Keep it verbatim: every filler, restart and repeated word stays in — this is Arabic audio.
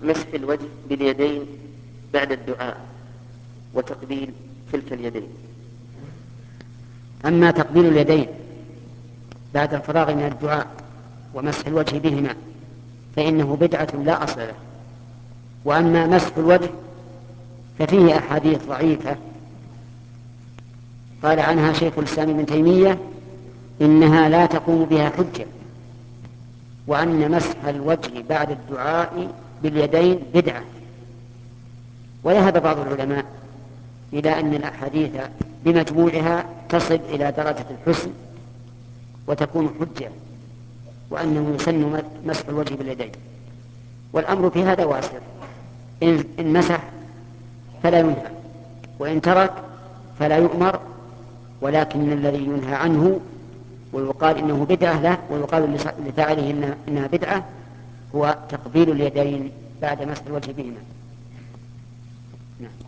مسح الوجه باليدين بعد الدعاء وتقبيل كلتا اليدين. أما تقبيل اليدين بعد الفراغ من الدعاء ومسح الوجه بهما فإنه بدعة لا أصل له. وأما مسح الوجه ففيه أحاديث ضعيفة قال عنها شيخ الإسلام ابن تيمية إنها لا تقوم بها حجة، وأن مسح الوجه بعد الدعاء باليدين بدعة. وذهب بعض العلماء إلى أن الأحاديث بمجموعها تصل إلى درجة الحسن وتكون حجة، وأنه يسن مسح الوجه باليدين. والأمر في هذا واسع، إن مسح فلا ينهى، وإن ترك فلا يؤمر، ولكن الذي ينهى عنه ويقال إنه بدعة له ويقال لفاعله إنها بدعة هو تقبيل اليدين بعد مسح الوجه بهما.